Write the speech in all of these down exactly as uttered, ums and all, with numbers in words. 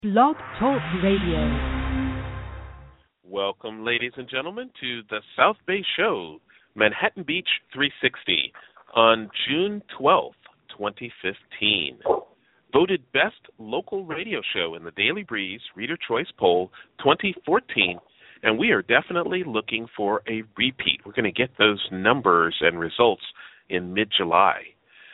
Blog Talk Radio. Welcome, ladies and gentlemen, to the South Bay Show, Manhattan Beach three sixty, on June twelfth, twenty fifteen. Voted Best Local Radio Show in the Daily Breeze Reader Choice Poll twenty fourteen, and we are definitely looking for a repeat. We're going to get those numbers and results in mid-July.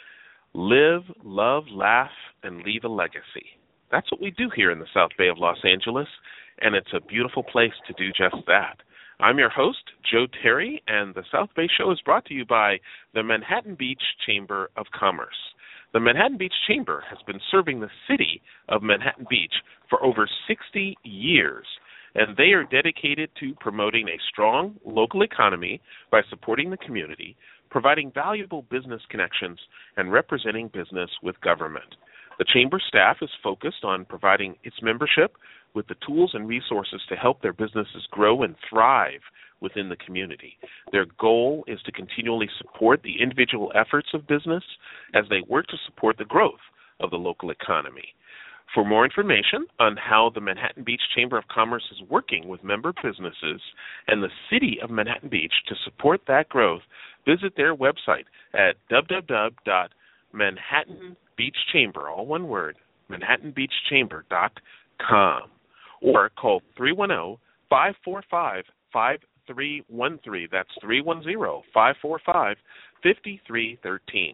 Live, love, laugh, and leave a legacy. That's what we do here in the South Bay of Los Angeles, and it's a beautiful place to do just that. I'm your host, Joe Terry, and the South Bay Show is brought to you by the Manhattan Beach Chamber of Commerce. The Manhattan Beach Chamber has been serving the city of Manhattan Beach for over sixty years, and they are dedicated to promoting a strong local economy by supporting the community, providing valuable business connections, and representing business with government. The Chamber staff is focused on providing its membership with the tools and resources to help their businesses grow and thrive within the community. Their goal is to continually support the individual efforts of business as they work to support the growth of the local economy. For more information on how the Manhattan Beach Chamber of Commerce is working with member businesses and the city of Manhattan Beach to support that growth, visit their website at w w w dot manhattan beach chamber, all one word, manhattan beach chamber dot com, or call three one zero, five four five, five three one three. That's three one zero, five four five, five three one three.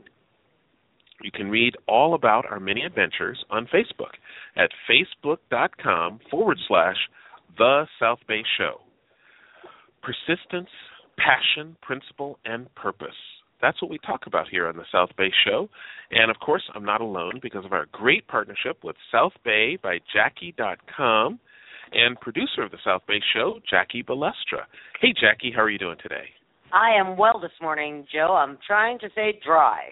You can read all about our many adventures on Facebook at facebook.com forward slash The South Bay Show. Persistence, passion, principle, and purpose. That's what we talk about here on the South Bay Show. And, of course, I'm not alone because of our great partnership with South Bay by Jackie dot com and producer of the South Bay Show, Jackie Balestra. Hey, Jackie, how are you doing today? I am well this morning, Joe. I'm trying to stay dry.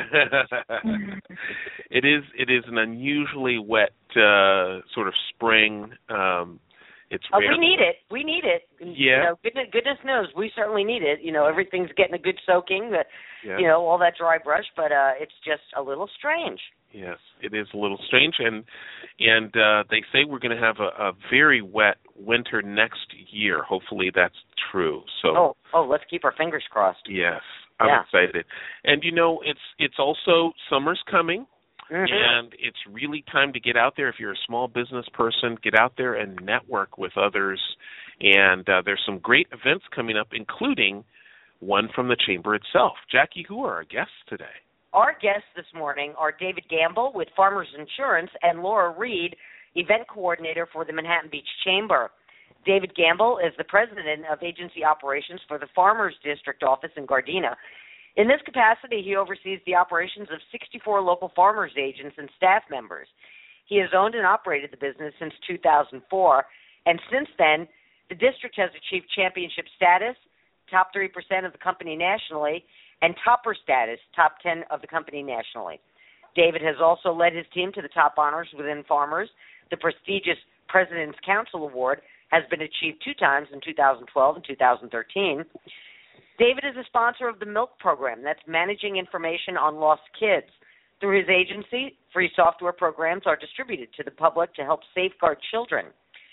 it is it is an unusually wet uh, sort of spring. Um, it's oh, rare. we need it. We need it. Yeah. You know, goodness, goodness knows we certainly need it. You know, everything's getting a good soaking. That yeah. You know, all that dry brush, but uh, it's just a little strange. Yes, it is a little strange, and and uh, they say we're going to have a, a very wet winter next year. Hopefully, that's true. So. Oh, oh, let's keep our fingers crossed. Yes. I'm yeah. excited. And, you know, it's it's also summer's coming, mm-hmm. and it's really time to get out there. If you're a small business person, get out there and network with others. And uh, there's some great events coming up, including one from the Chamber itself. Jackie, who are our guests today? Our guests this morning are David Gamble with Farmers Insurance and Laura Reed, event coordinator for the Manhattan Beach Chamber. David Gamble is the president of agency operations for the Farmers District office in Gardena. In this capacity, he oversees the operations of sixty-four local farmers agents and staff members. He has owned and operated the business since two thousand four, and since then, the district has achieved championship status, top three percent of the company nationally, and topper status, top ten of the company nationally. David has also led his team to the top honors within farmers. The prestigious President's Council Award has been achieved two times in two thousand twelve and two thousand thirteen. David is a sponsor of the MILK program, that's Managing Information on Lost Kids. Through his agency, free software programs are distributed to the public to help safeguard children.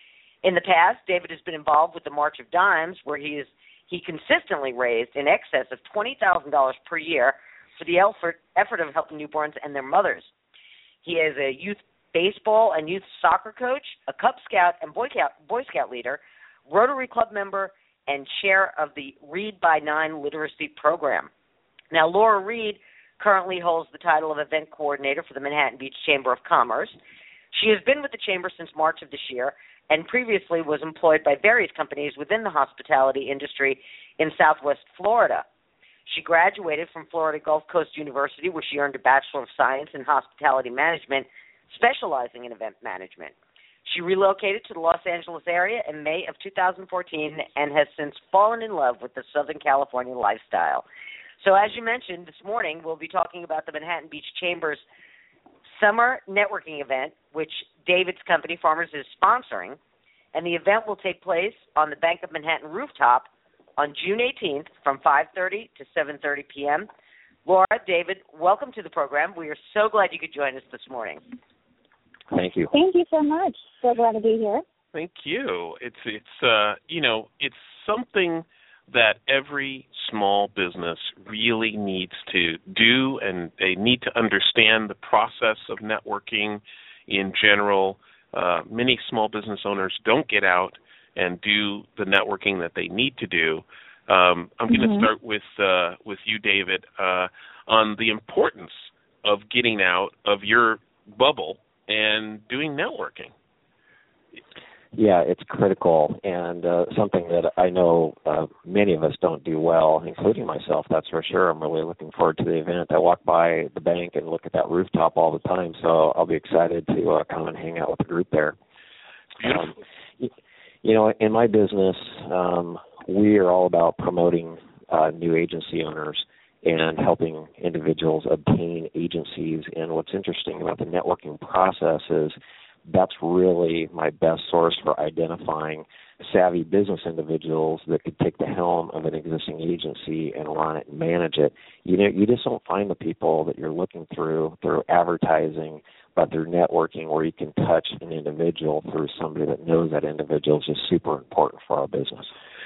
In the past, David has been involved with the March of Dimes, where he is he consistently raised in excess of twenty thousand dollars per year for the effort, effort of helping newborns and their mothers. He is a youth baseball and youth soccer coach, a Cub Scout and Boy Scout, Boy Scout leader, Rotary Club member, and chair of the Read by Nine literacy program. Now, Laura Reed currently holds the title of event coordinator for the Manhattan Beach Chamber of Commerce. She has been with the Chamber since March of this year and previously was employed by various companies within the hospitality industry in Southwest Florida. She graduated from Florida Gulf Coast University, where she earned a Bachelor of Science in Hospitality Management, specializing in event management. She relocated to the Los Angeles area in May of two thousand fourteen and has since fallen in love with the Southern California lifestyle. So as you mentioned, this morning we'll be talking about the Manhattan Beach Chamber's summer networking event, which David's company, Farmers, is sponsoring, and the event will take place on the Bank of Manhattan rooftop on June eighteenth from five thirty to seven thirty p.m. – Laura, David, welcome to the program. We are so glad you could join us this morning. Thank you. Thank you so much. So glad to be here. Thank you. It's it's uh you know it's something that every small business really needs to do, and they need to understand the process of networking in general. Uh, many small business owners don't get out and do the networking that they need to do. Um, I'm going to Mm-hmm. start with uh, with you, David, uh, on the importance of getting out of your bubble and doing networking. Yeah, it's critical, and uh, something that I know uh, many of us don't do well, including myself, that's for sure. I'm really looking forward to the event. I walk by the bank and look at that rooftop all the time, so I'll be excited to uh, come and hang out with the group there. Beautiful. Um, you, you know, in my business, um, we are all about promoting uh, new agency owners and helping individuals obtain agencies. And what's interesting about the networking process is that's really my best source for identifying savvy business individuals that could take the helm of an existing agency and run it and manage it. You know, you just don't find the people that you're looking through through advertising, but through networking, where you can touch an individual through somebody that knows that individual is just super important for our business.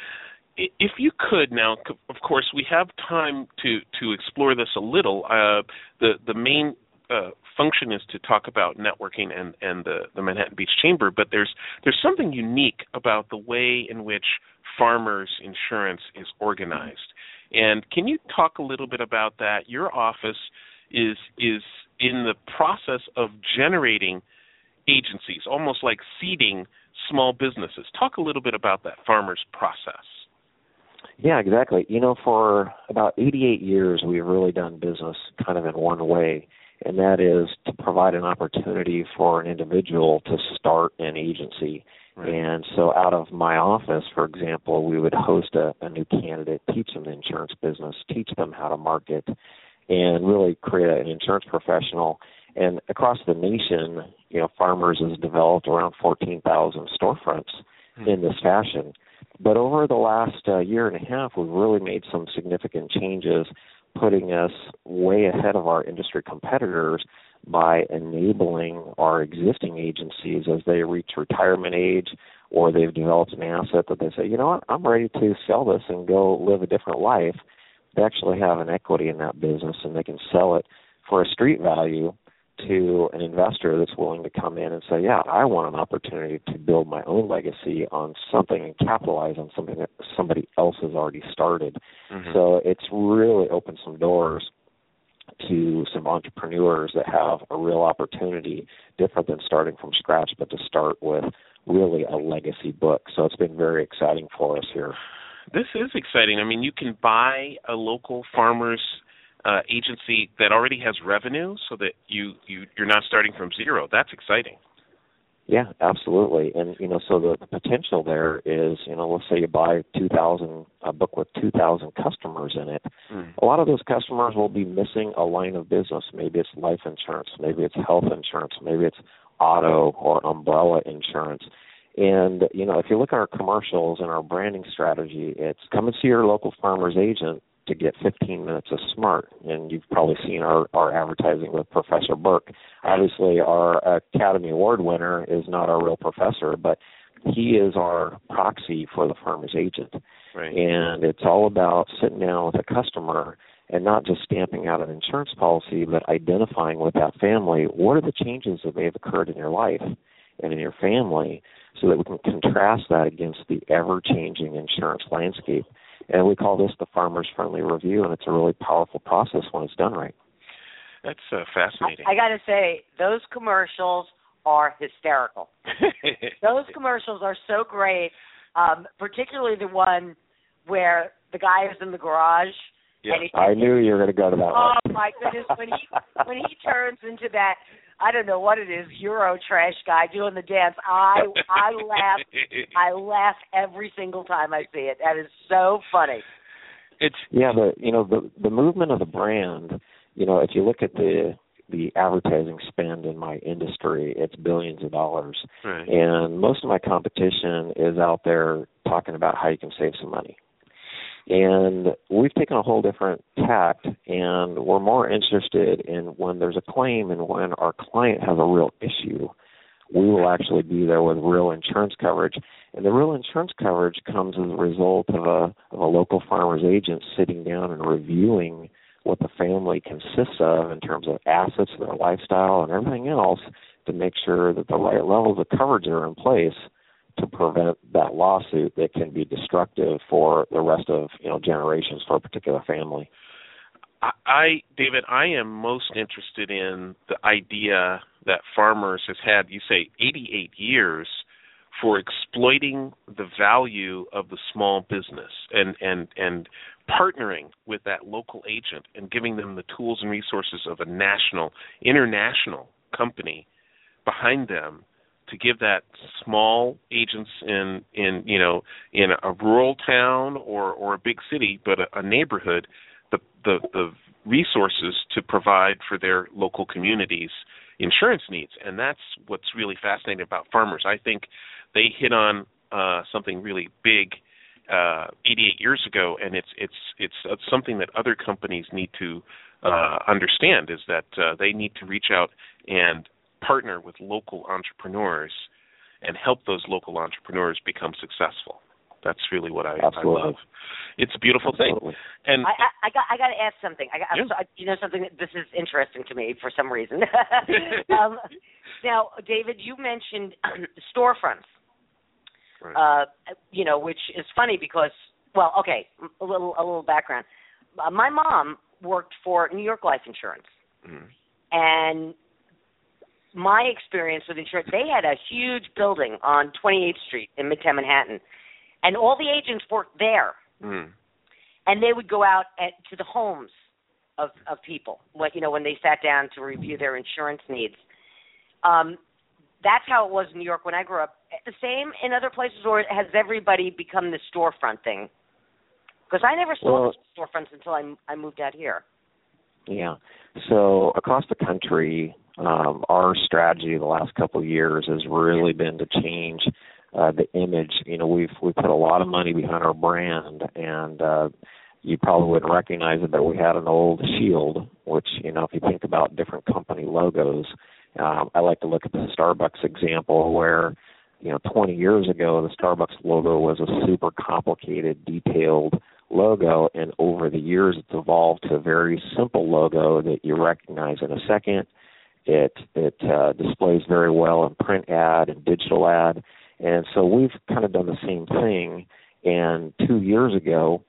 If you could now, of course, we have time to, to explore this a little. Uh, the the main uh, function is to talk about networking and, and the, the Manhattan Beach Chamber, but there's there's something unique about the way in which Farmers Insurance is organized. And can you talk a little bit about that? Your office is is in the process of generating agencies, almost like seeding small businesses. Talk a little bit about that Farmers process. Yeah, exactly. You know, for about eighty-eight years, we've really done business kind of in one way, and that is to provide an opportunity for an individual to start an agency. Right. And so out of my office, for example, we would host a, a new candidate, teach them the insurance business, teach them how to market, and really create an insurance professional. And across the nation, you know, Farmers has developed around fourteen thousand storefronts hmm. in this fashion. But over the last uh, year and a half, we've really made some significant changes, putting us way ahead of our industry competitors by enabling our existing agencies as they reach retirement age or they've developed an asset that they say, you know what, I'm ready to sell this and go live a different life. They actually have an equity in that business, and they can sell it for a street value to an investor that's willing to come in and say, yeah, I want an opportunity to build my own legacy on something and capitalize on something that somebody else has already started. Mm-hmm. So it's really opened some doors to some entrepreneurs that have a real opportunity, different than starting from scratch, but to start with really a legacy book. So it's been very exciting for us here. This is exciting. I mean, you can buy a local farmer's uh, agency that already has revenue so that you, you, you're not starting from zero. That's exciting. Yeah, absolutely. And, you know, so the, the potential there is, you know, let's say you buy two thousand, a book with two thousand customers in it. Mm. A lot of those customers will be missing a line of business. Maybe it's life insurance. Maybe it's health insurance. Maybe it's auto or umbrella insurance. And, you know, if you look at our commercials and our branding strategy, it's come and see your local farmer's agent to get fifteen minutes of SMART. And you've probably seen our, our advertising with Professor Burke. Obviously, our Academy Award winner is not our real professor, but he is our proxy for the farmer's agent. Right. And it's all about sitting down with a customer and not just stamping out an insurance policy, but identifying with that family what are the changes that may have occurred in your life and in your family, so that we can contrast that against the ever-changing insurance landscape. And we call this the Farmers Friendly Review, and it's a really powerful process when it's done right. That's uh, fascinating. I, I got to say, those commercials are hysterical. Those commercials are so great, um, particularly the one where the guy is in the garage. Yeah, and he, I knew you were going to go to that oh, one. Oh, my goodness. When he, when he turns into that, I don't know what it is, Euro trash guy doing the dance, I I laugh I laugh every single time I see it. That is so funny. It's yeah, the you know the the movement of the brand. You know, if you look at the the advertising spend in my industry, it's billions of dollars, right. And most of my competition is out there talking about how you can save some money. And we've taken a whole different tact, and we're more interested in when there's a claim and when our client has a real issue. we will actually be there with real insurance coverage. And the real insurance coverage comes as a result of a, of a local farmer's agent sitting down and reviewing what the family consists of in terms of assets, their lifestyle, and everything else to make sure that the right levels of coverage are in place to prevent that lawsuit that can be destructive for the rest of, you know, generations for a particular family. I, David, I am most interested in the idea that Farmers has had, you say, eighty-eight years for exploiting the value of the small business and, and, and partnering with that local agent and giving them the tools and resources of a national, international company behind them to give that small agents in, in you know, in a rural town or, or a big city, but a, a neighborhood, the, the, the resources to provide for their local communities insurance needs. And that's what's really fascinating about Farmers. I think they hit on uh, something really big uh, eighty-eight years ago, and it's it's it's uh, something that other companies need to uh, understand, is that uh, they need to reach out and partner with local entrepreneurs and help those local entrepreneurs become successful. That's really what I, I love. It's a beautiful Absolutely. thing. And I, I, I got I got to ask something. I got, yeah. I'm so, you know something. This is interesting to me for some reason. um, now, David, you mentioned storefronts. Right. Uh, you know, which is funny because, well, okay, a little a little background. Uh, my mom worked for New York Life Insurance, mm-hmm. and my experience with insurance, they had a huge building on twenty-eighth Street in Midtown Manhattan, and all the agents worked there. Mm. And they would go out at, to the homes of, of people, when, you know, when they sat down to review their insurance needs. Um, that's how it was in New York when I grew up. The same in other places, or has everybody become the storefront thing? Because I never saw well, the storefronts until I, I moved out here. Yeah. So across the country, um, our strategy the last couple of years has really been to change Uh, the image. You know, we've we put a lot of money behind our brand, and uh, you probably wouldn't recognize it, but we had an old shield, which, you know, if you think about different company logos, um, I like to look at the Starbucks example where, you know, twenty years ago, the Starbucks logo was a super complicated, detailed logo, and over the years it's evolved to a very simple logo that you recognize in a second. It, it uh, displays very well in print ad and digital ad. And so we've kind of done the same thing, and two years ago,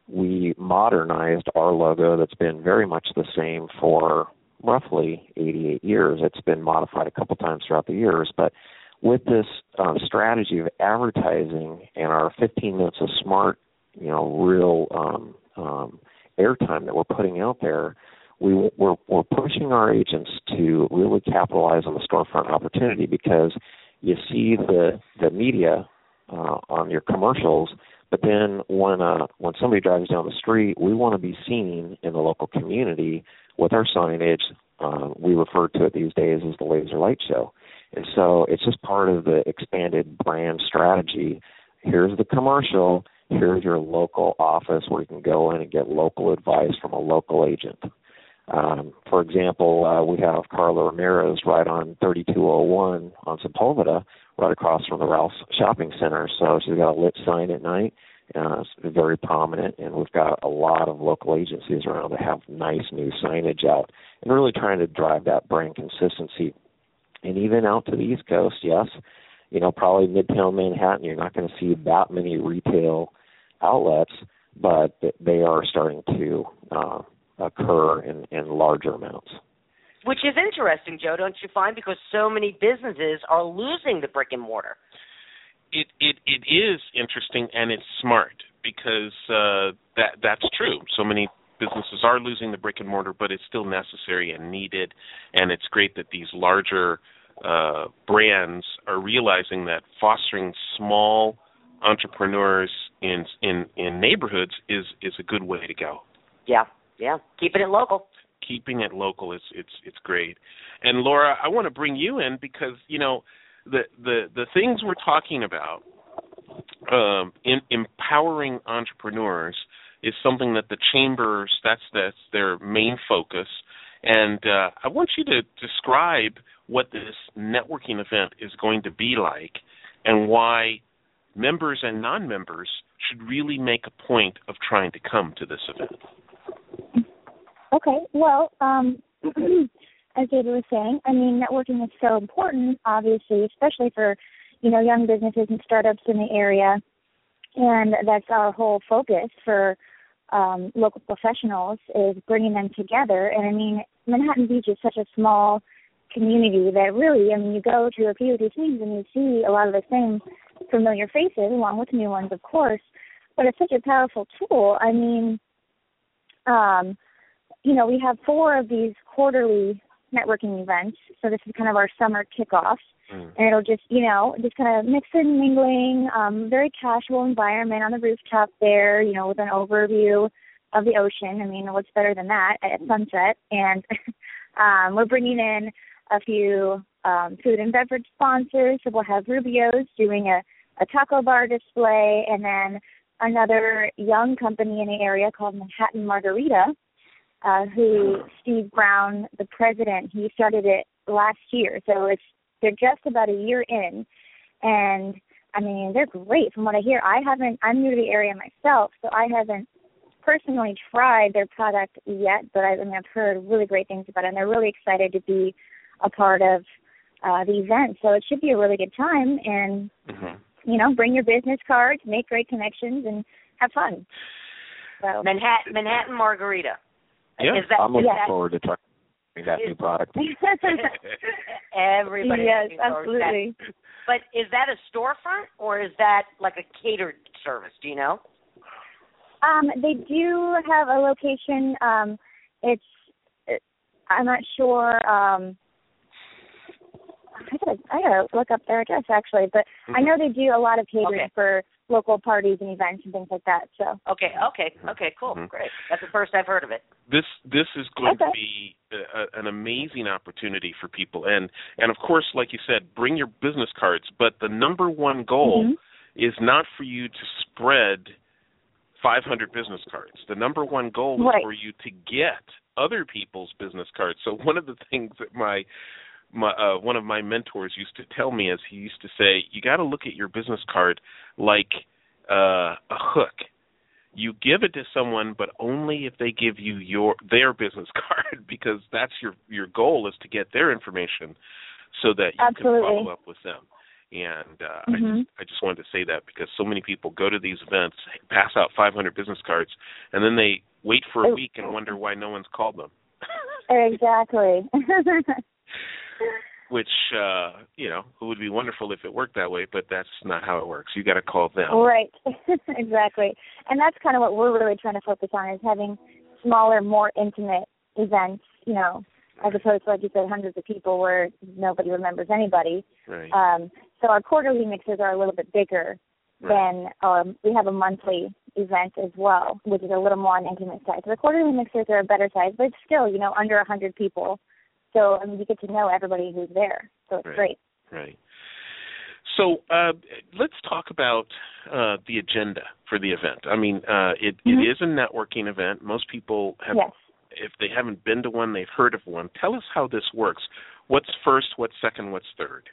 we modernized our logo that's been very much the same for roughly eighty-eight years. It's been modified a couple times throughout the years, but with this um, strategy of advertising and our fifteen minutes of smart, you know, real um, um, airtime that we're putting out there, we, we're, we're pushing our agents to really capitalize on the storefront opportunity, because you see the the media uh, on your commercials, but then when uh, when somebody drives down the street, we want to be seen in the local community with our signage. Uh, we refer to it these days as the Laser Light Show. And so it's just part of the expanded brand strategy. Here's the commercial. Here's your local office where you can go in and get local advice from a local agent. Um, for example, uh, we have Carla Ramirez right on thirty-two oh one on Sepulveda, right across from the Ralph's Shopping Center. So she's got a lit sign at night. Uh, it's very prominent, and we've got a lot of local agencies around that have nice new signage out, and really trying to drive that brand consistency. And even out to the East Coast, yes, you know, probably Midtown Manhattan, you're not going to see that many retail outlets, but they are starting to uh, occur in, in larger amounts. Which is interesting, Joe, don't you find? Because so many businesses are losing the brick and mortar. It it it is interesting, and it's smart, because uh, that that's true. So many businesses are losing the brick and mortar, but it's still necessary and needed. And it's great that these larger uh, brands are realizing that fostering small entrepreneurs in in in neighborhoods is is a good way to go. Yeah, yeah, keeping it local. Keeping it local is it's it's great. And Laura, I want to bring you in because you know the the the things we're talking about, um, in empowering entrepreneurs, is something that the chambers, that's that's their main focus. And uh, I want you to describe what this networking event is going to be like and why members and non-members should really make a point of trying to come to this event. Okay. Well, um, as David was saying, I mean, networking is so important, obviously, especially for, you know, young businesses and startups in the area. And that's our whole focus for um, local professionals is bringing them together. And, I mean, Manhattan Beach is such a small community that really, I mean, you go to a few of these things and you see a lot of the same familiar faces along with new ones, of course. But it's such a powerful tool. I mean, um, you know, we have four of these quarterly networking events. So this is kind of our summer kickoff. Mm. And it'll just, you know, just kind of mix and mingling, um, very casual environment on the rooftop there, you know, with an overview of the ocean. I mean, what's better than that at sunset? And um, we're bringing in a few um, food and beverage sponsors. So we'll have Rubio's doing a, a taco bar display, and then another young company in the area called Manhattan Margarita, uh, who Steve Brown, the president, he started it last year. So it's they're just about a year in, and I mean, they're great from what I hear. I haven't, I'm new to the area myself, so I haven't personally tried their product yet, but I, I mean, I've heard really great things about it, and they're really excited to be a part of uh, the event. So it should be a really good time, and, mm-hmm. you know, bring your business cards, make great connections, and have fun. So Manhattan, Manhattan Margarita. Yeah, Is that, I'm looking that, forward to trying that new product. Everybody. Yes, absolutely. That. But is that a storefront or is that like a catered service? Do you know? Um, they do have a location. Um, it's I'm not sure. Um, I gotta I gotta look up their address actually, but mm-hmm. I know they do a lot of catering okay. for local parties and events and things like that. So okay, okay, okay, cool, mm-hmm. great. That's the first I've heard of it. This this is going okay. to be a, an amazing opportunity for people, and and of course, like you said, bring your business cards. But the number one goal mm-hmm. is not for you to spread five hundred business cards. The number one goal is right. for you to get other people's business cards. So one of the things that my My, uh, one of my mentors used to tell me is he used to say, you got to look at your business card like uh, a hook. You give it to someone, but only if they give you your their business card, because that's your, your goal is to get their information so that you Absolutely. can follow up with them. And uh, mm-hmm. I, just, I just wanted to say that because so many people go to these events, pass out five hundred business cards, and then they wait for a week and wonder why no one's called them. Exactly. Which, uh, you know, it would be wonderful if it worked that way, but that's not how it works. You got to call them. Right, exactly. And that's kind of what we're really trying to focus on is having smaller, more intimate events, you know, as opposed to, like you said, hundreds of people where nobody remembers anybody. Right. Um, so our quarterly mixers are a little bit bigger right. than um, we have a monthly event as well, which is a little more on the intimate side. So the quarterly mixers are a better size, but it's still, you know, under one hundred people. So, I mean, you get to know everybody who's there. So it's right, great. Right. So uh, let's talk about uh, the agenda for the event. I mean, uh, it, mm-hmm. it is a networking event. Most people have, yes. if they haven't been to one, they've heard of one. Tell us how this works. What's first, what's second, what's third?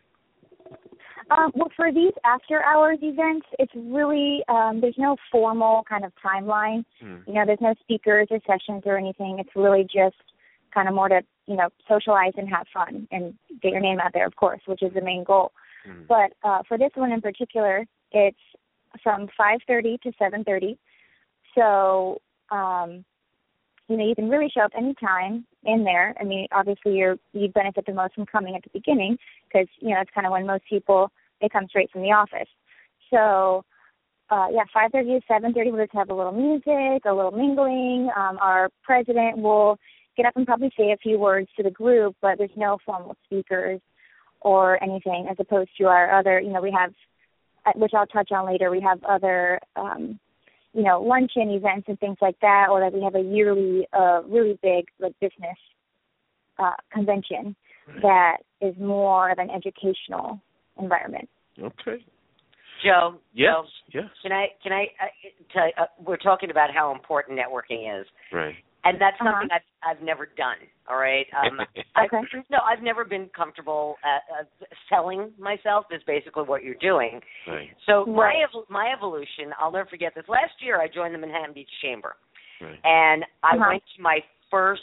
Um, well, for these after-hours events, it's really, um, there's no formal kind of timeline. Hmm. You know, there's no speakers or sessions or anything. It's really just kind of more to, you know, socialize and have fun and get your name out there, of course, which is the main goal. Mm. But uh, for this one in particular, it's from five thirty to seven thirty. So, um, you know, you can really show up any time in there. I mean, obviously you're, you benefit the most from coming at the beginning because, you know, it's kind of when most people, they come straight from the office. So, uh, yeah, five thirty to seven thirty, we'll just have a little music, a little mingling. Um, our president will get up and probably say a few words to the group, but there's no formal speakers or anything, as opposed to our other, you know, we have, which I'll touch on later, we have other, um, you know, luncheon events and things like that, or that we have a yearly, uh, really big, like, business uh, convention that is more of an educational environment. Okay. Joe. Yes. Joe, yes. Can I? Can I? Uh, tell, uh, we're talking about how important networking is. Right. And that's Uh-huh. something I've, I've never done, all right? Um, Okay. I've, no, I've never been comfortable at, uh, selling myself is basically what you're doing. Right. So my Right. ev- my evolution, I'll never forget this. Last year I joined the Manhattan Beach Chamber, Right. and I Uh-huh. went to my first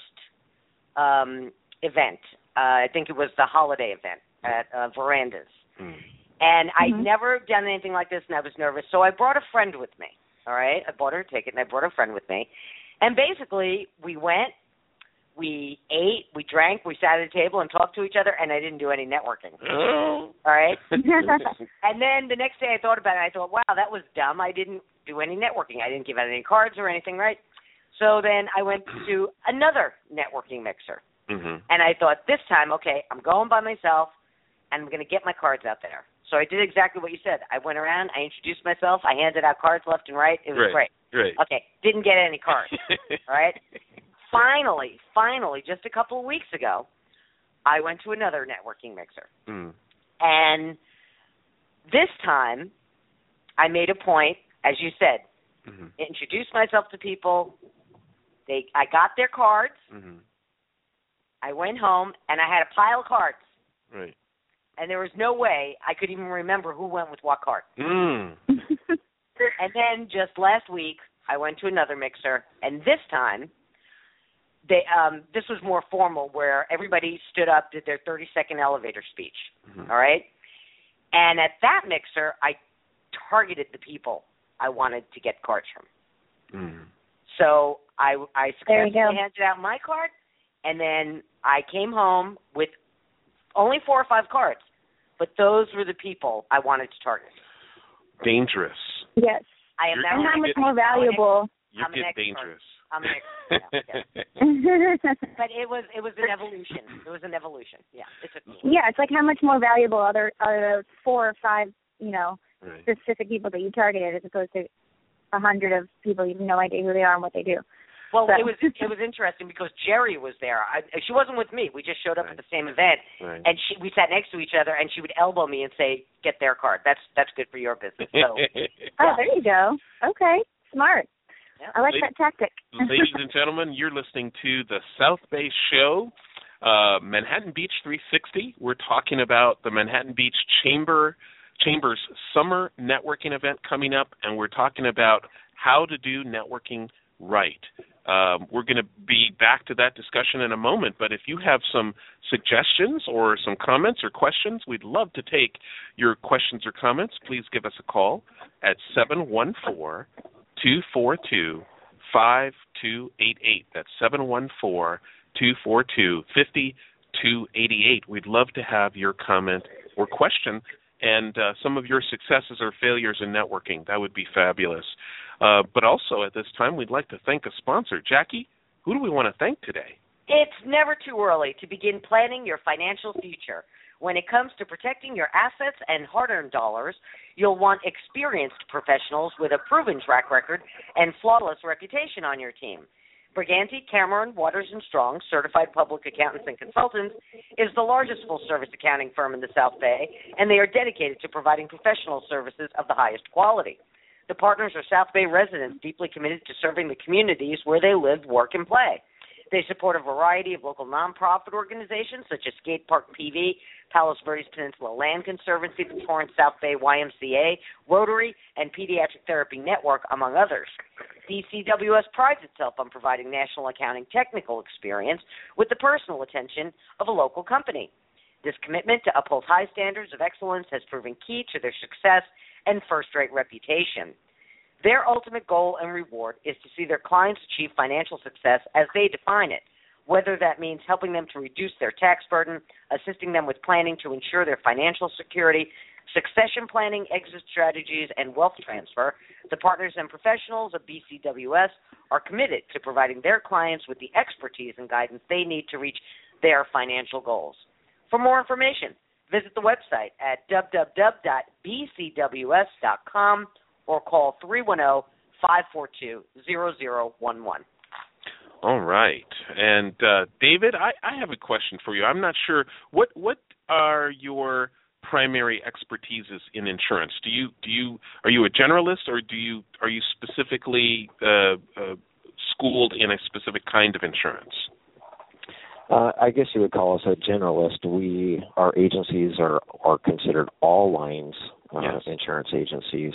um, event. Uh, I think it was the holiday event at uh, Verandas. Mm. And I'd Mhm. never done anything like this, and I was nervous. So I brought a friend with me, all right? I bought her a ticket, and I brought a friend with me. And basically, we went, we ate, we drank, we sat at a table and talked to each other, and I didn't do any networking, Oh. all right? And then the next day I thought about it, and I thought, wow, that was dumb. I didn't do any networking. I didn't give out any cards or anything, right? So then I went to another networking mixer. Mm-hmm. And I thought, this time, okay, I'm going by myself, and I'm going to get my cards out there. So I did exactly what you said. I went around, I introduced myself, I handed out cards left and right. It was Right. great. Right. Okay, didn't get any cards, all right? Finally, finally, just a couple of weeks ago, I went to another networking mixer. Mm. And this time, I made a point, as you said, Mm-hmm. introduced myself to people. They, I got their cards. Mm-hmm. I went home, and I had a pile of cards. Right. And there was no way I could even remember who went with what card. Mm. And then just last week, I went to another mixer, and this time, they um, this was more formal, where everybody stood up, did their thirty-second elevator speech, Mm-hmm. all right? And at that mixer, I targeted the people I wanted to get cards from. Mm. So I, I There you successfully go. handed out my card, and then I came home with only four or five cards, but those were the people I wanted to target. Dangerous. Yes. I am You're- now And how an much expert. more valuable. You I'm an get expert. dangerous. I'm an expert. Yeah, yeah. But it was it was an evolution. It was an evolution. Yeah, it took me. Yeah, it's like how much more valuable are there are those four or five, you know, Right. specific people that you targeted as opposed to a hundred of people you have no idea who they are and what they do. Well, So- it was it was interesting because Jerry was there. I, she wasn't with me. We just showed up Right. at the same event, Right. and she, we sat next to each other, and she would elbow me and say, "Get their card. That's that's good for your business." So, Oh, there you go. Okay, smart. yeah. I like Lady- that tactic. Ladies and gentlemen, you're listening to the South Bay Show, uh, Manhattan Beach three sixty. We're talking about the Manhattan Beach Chamber Chamber's summer networking event coming up, and we're talking about how to do networking right. Um, we're going to be back to that discussion in a moment, but if you have some suggestions or some comments or questions, we'd love to take your questions or comments. Please give us a call at seven one four, two four two, five two eight eight. That's seven one four, two four two, five two eight eight. We'd love to have your comment or question and uh, some of your successes or failures in networking. That would be fabulous. Uh, but also at this time, we'd like to thank a sponsor. Jackie, who do we want to thank today? It's never too early to begin planning your financial future. When it comes to protecting your assets and hard-earned dollars, you'll want experienced professionals with a proven track record and flawless reputation on your team. Briganti, Cameron, Waters and Strong, certified public accountants and consultants, is the largest full-service accounting firm in the South Bay, and they are dedicated to providing professional services of the highest quality. The partners are South Bay residents deeply committed to serving the communities where they live, work, and play. They support a variety of local nonprofit organizations such as Skate Park P V, Palos Verdes Peninsula Land Conservancy, the Torrance South Bay Y M C A, Rotary, and Pediatric Therapy Network, among others. D C W S prides itself on providing national accounting technical experience with the personal attention of a local company. This commitment to uphold high standards of excellence has proven key to their success and first-rate reputation. Their ultimate goal and reward is to see their clients achieve financial success as they define it, whether that means helping them to reduce their tax burden, assisting them with planning to ensure their financial security, succession planning, exit strategies, and wealth transfer. The partners and professionals of B C W S are committed to providing their clients with the expertise and guidance they need to reach their financial goals. For more information, visit the website at w w w dot b c w s dot com or call three one zero, five four two, zero zero one one. All right. And uh, David, I, I have a question for you. I'm not sure, what what are your primary expertises in insurance? Do you do you are you a generalist, or do you are you specifically uh, uh, schooled in a specific kind of insurance? Uh, I guess you would call us a generalist. We, our agencies are, are considered all lines uh, yes. insurance agencies.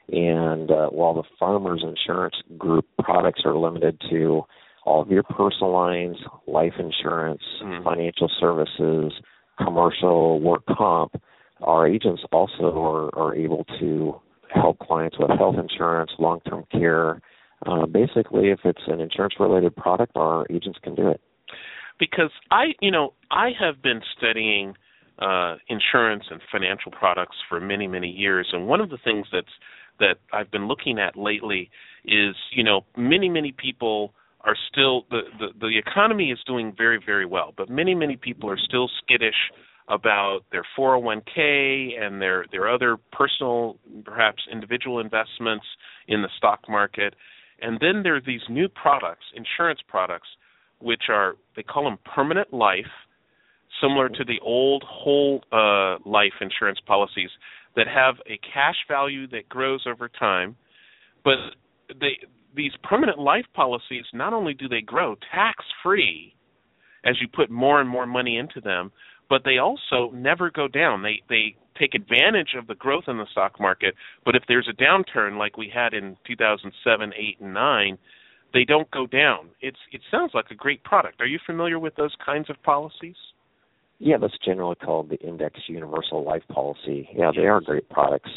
And uh, while the Farmers Insurance Group products are limited to all of your personal lines, life insurance, mm. financial services, commercial, work comp, our agents also are, are able to help clients with health insurance, long-term care. Uh, basically, if it's an insurance-related product, our agents can do it. Because I, you know, I have been studying uh, insurance and financial products for many, many years, and one of the things that's that I've been looking at lately is, you know, many, many people are still the, the the economy is doing very, very well, but many, many people are still skittish about their four oh one k and their their other personal, perhaps individual investments in the stock market, and then there are these new products, insurance products, which are, they call them permanent life, similar to the old whole uh, life insurance policies that have a cash value that grows over time. But they, these permanent life policies, not only do they grow tax-free as you put more and more money into them, but they also never go down. They they take advantage of the growth in the stock market, but if there's a downturn like we had in two thousand seven, eight, and nine, they don't go down. It's it sounds like a great product. Are you familiar with those kinds of policies? Yeah, that's generally called the Index Universal Life Policy. Yeah, they are great products.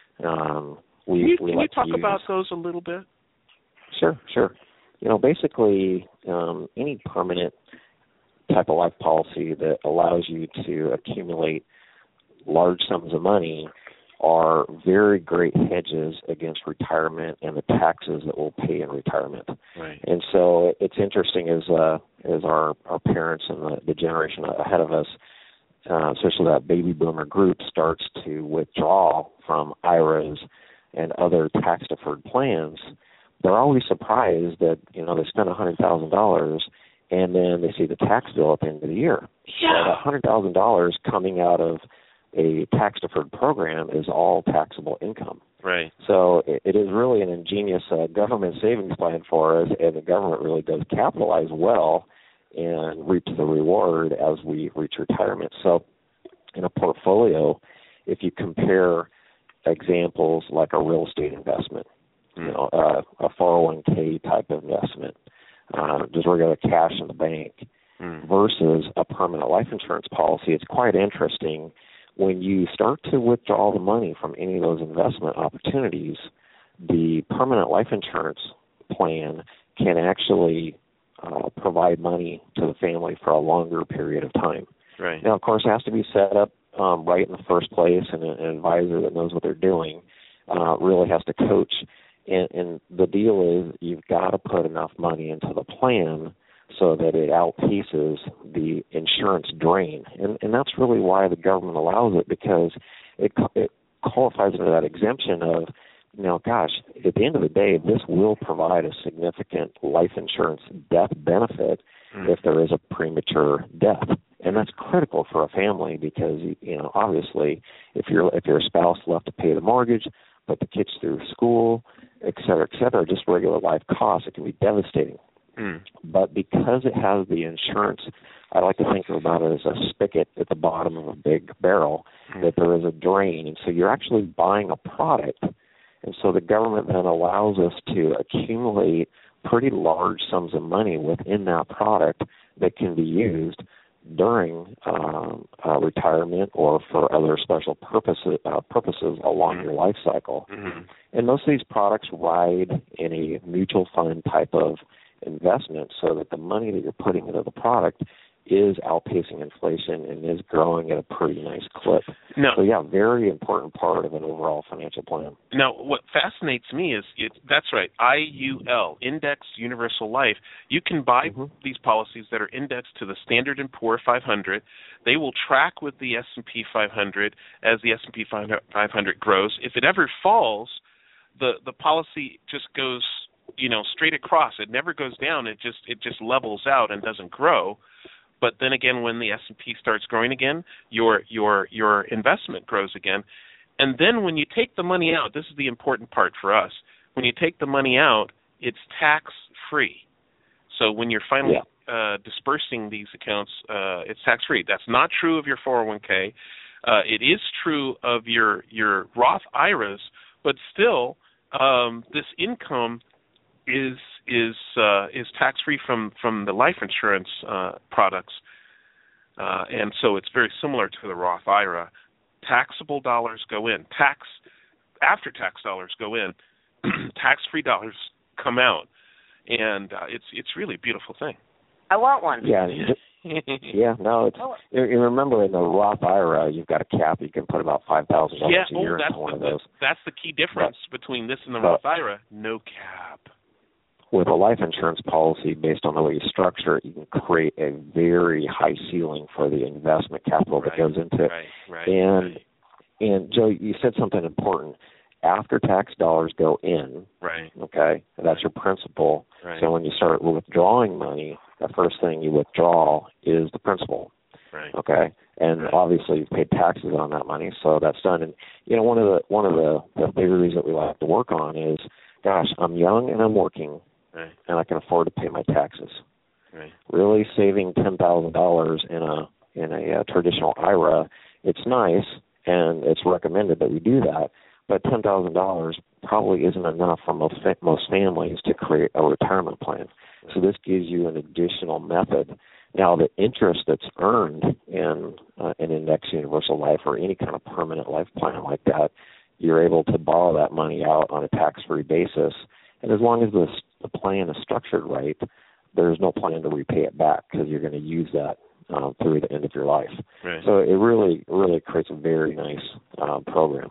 Um, we, can you, we can like you talk to use... about those a little bit? Sure, sure. You know, basically, um, any permanent type of life policy that allows you to accumulate large sums of money are very great hedges against retirement and the taxes that we'll pay in retirement. Right. And so it's interesting as uh, as our, our parents and the, the generation ahead of us, uh, especially that baby boomer group, starts to withdraw from I R As and other tax-deferred plans, they're always surprised that, you know, they spend one hundred thousand dollars and then they see the tax bill at the end of the year. Yeah. So that one hundred thousand dollars coming out of a tax-deferred program is all taxable income. Right. So it, it is really an ingenious uh, government savings plan for us, and the government really does capitalize well and reap the reward as we reach retirement. So in a portfolio, if you compare examples like a real estate investment, mm. you know, uh, a four oh one k type of investment, uh, just regular cash in the bank, mm. versus a permanent life insurance policy, it's quite interesting. When you start to withdraw the money from any of those investment opportunities, the permanent life insurance plan can actually uh, provide money to the family for a longer period of time. Right. Now, of course, it has to be set up um, right in the first place, and an advisor that knows what they're doing uh, really has to coach. And, and the deal is you've got to put enough money into the plan so that it outpaces the insurance drain. And, and that's really why the government allows it, because it, it qualifies under that exemption of, you know, gosh, at the end of the day, this will provide a significant life insurance death benefit mm. if there is a premature death. And that's critical for a family because, you know, obviously, if you're if your spouse left to pay the mortgage, put the kids through school, et cetera, et cetera, just regular life costs, it can be devastating. Mm. But because it has the insurance, I like to think about it as a spigot at the bottom of a big barrel, mm. that there is a drain. And so you're actually buying a product. And so the government then allows us to accumulate pretty large sums of money within that product that can be used during um, uh, retirement or for other special purposes, uh, purposes along mm. your life cycle. Mm-hmm. And most of these products ride in a mutual fund type of investment so that the money that you're putting into the product is outpacing inflation and is growing at a pretty nice clip. No. So, yeah, very important part of an overall financial plan. Now, what fascinates me is, it, that's right, I U L, Index Universal Life. You can buy mm-hmm. these policies that are indexed to the Standard and Poor five hundred. They will track with the S and P five hundred as the S and P five hundred grows. If it ever falls, the, the policy just goes, you know, straight across. It never goes down. It just it just levels out and doesn't grow. But then again, when the S and P starts growing again, your your your investment grows again. And then when you take the money out, this is the important part for us. When you take the money out, it's tax-free. So when you're finally yeah. uh, dispersing these accounts, uh, it's tax-free. That's not true of your four oh one k. Uh, it is true of your your Roth I R As, but still, um, this income is is uh, is tax-free from, from the life insurance uh, products, uh, and so it's very similar to the Roth I R A. Taxable dollars go in. Tax after-tax dollars go in. Tax-free dollars come out, and uh, it's it's really a beautiful thing. I want one. Yeah, yeah. No, it's you remember in the Roth I R A, you've got a cap. You can put about five thousand dollars yeah, a year oh, that's into one the, of those. That's the key difference but, between this and the but, Roth I R A. No cap. With a life insurance policy, based on the way you structure it, you can create a very high ceiling for the investment capital right, that goes into it. Right, right, and right. and Joe, you said something important. After-tax dollars go in, right? Okay, and that's your principal. Right. So when you start withdrawing money, the first thing you withdraw is the principal. Right. Okay, and right. obviously you've paid taxes on that money, so that's done. And you know, one of the one of the, the theories that we like to work on is, gosh, I'm young and I'm working, right. and I can afford to pay my taxes. Right. Really saving ten thousand dollars in a in a, a traditional I R A, it's nice and it's recommended that we do that. But ten thousand dollars probably isn't enough for most fa- most families to create a retirement plan. So this gives you an additional method. Now, the interest that's earned in uh, an index universal life or any kind of permanent life plan like that, you're able to borrow that money out on a tax-free basis. And as long as the, the plan is structured right, there's no plan to repay it back because you're going to use that uh, through the end of your life. Right. So it really, really creates a very nice uh, program.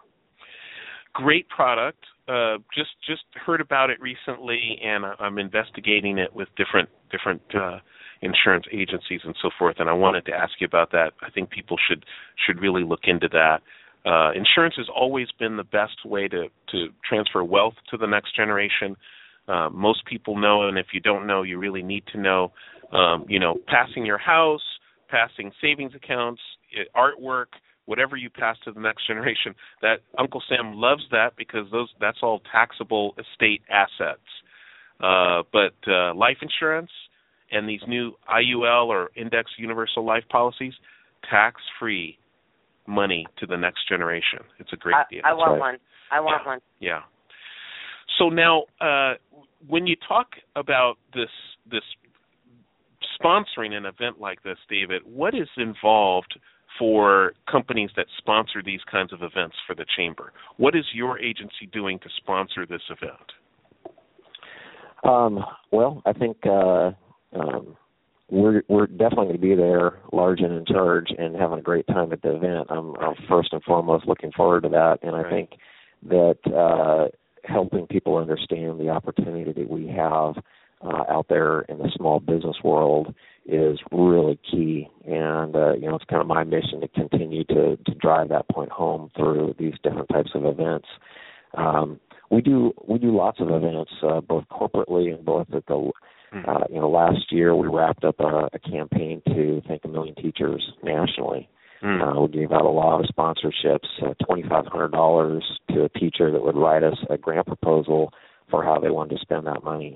Great product. Uh, just just heard about it recently, and I'm investigating it with different different uh, insurance agencies and so forth. And I wanted to ask you about that. I think people should should really look into that. Uh, insurance has always been the best way to to transfer wealth to the next generation. Uh, most people know, and if you don't know, you really need to know. Um, you know, passing your house, passing savings accounts, artwork, whatever you pass to the next generation, that Uncle Sam loves that because those that's all taxable estate assets. Uh, but uh, life insurance and these new I U L or Index Universal Life policies, tax-free money to the next generation. It's a great I, deal. I want right. one. I want yeah. one. Yeah. So now, uh, when you talk about this this sponsoring an event like this, David, what is involved for companies that sponsor these kinds of events for the Chamber? What is your agency doing to sponsor this event? Um, well, I think uh, um, we're we're definitely going to be there, large and in charge, and having a great time at the event. I'm, I'm first and foremost looking forward to that, and I right. think that uh, helping people understand the opportunity that we have uh, out there in the small business world is really key, and uh, you know, it's kind of my mission to continue to, to drive that point home through these different types of events. Um, we do we do lots of events, uh, both corporately and both at the uh, you know last year we wrapped up a, a campaign to thank a million teachers nationally. Mm. Uh, we gave out a lot of sponsorships, uh, twenty-five hundred dollars to a teacher that would write us a grant proposal for how they wanted to spend that money.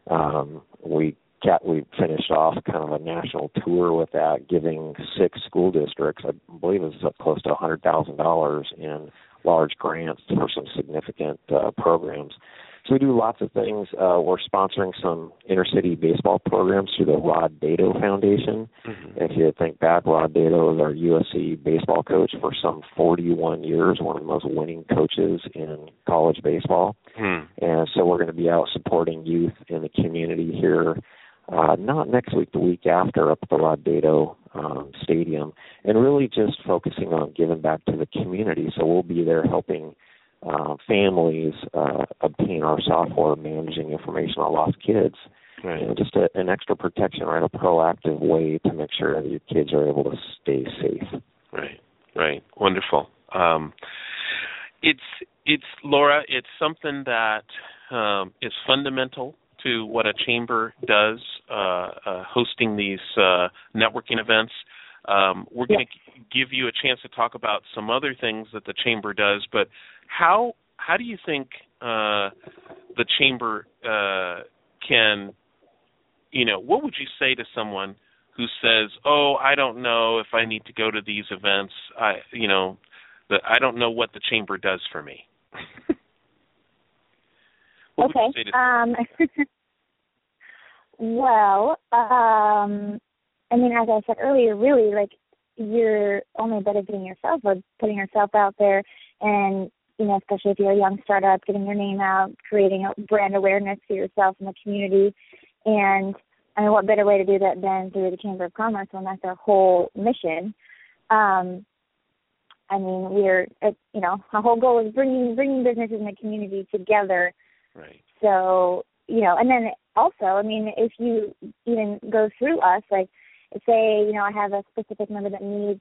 Um, we Cat, we finished off kind of a national tour with that, giving six school districts, I believe it was up close to one hundred thousand dollars in large grants for some significant uh, programs. So we do lots of things. Uh, we're sponsoring some inner-city baseball programs through the Rod Dedeaux Foundation. Mm-hmm. If you think back, Rod Dedeaux was our U S C baseball coach for some forty-one years, one of the most winning coaches in college baseball. Mm-hmm. And so we're going to be out supporting youth in the community here, Uh, not next week, the week after, up at the Rod Dedeaux um, Stadium, and really just focusing on giving back to the community. So we'll be there helping uh, families uh, obtain our software, managing information on lost kids, right. You know, just a, an extra protection, right? A proactive way to make sure that your kids are able to stay safe. Right, right, wonderful. Um, it's it's Laura. It's something that um, is fundamental to what a chamber does, uh, uh, hosting these uh, networking events. Um, we're going to yeah. give you a chance to talk about some other things that the chamber does, but how how do you think uh, the chamber uh, can you know, what would you say to someone who says, "Oh, I don't know if I need to go to these events. I, you know, the, I don't know what the chamber does for me." What okay. would you say to um, well, um, I mean, as I said earlier, really, like, you're only benefiting yourself or putting yourself out there, and, you know, especially if you're a young startup, getting your name out, creating a brand awareness for yourself in the community. And I mean, what better way to do that than through the Chamber of Commerce when that's our whole mission? Um, I mean, we're, uh, you know, our whole goal is bringing bringing businesses in the community together. Right. So, you know, and then also, I mean, if you even go through us, like, say, you know, I have a specific member that needs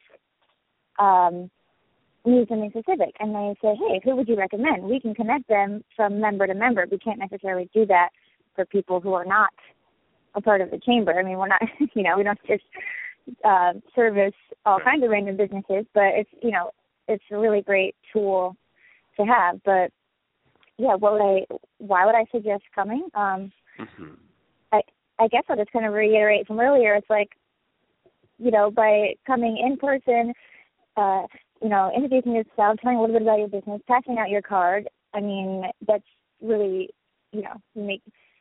um, needs something specific, and they say, hey, who would you recommend? We can connect them from member to member. We can't necessarily do that for people who are not a part of the chamber. I mean, we're not, you know, we don't just uh, service all kinds of random businesses, but it's, you know, it's a really great tool to have. But yeah, what would I, why would I suggest coming? Um, mm-hmm. I, I guess I'll just kind of reiterate from earlier. It's like, you know, by coming in person, uh, you know, introducing yourself, telling a little bit about your business, passing out your card. I mean, that's really, you know, make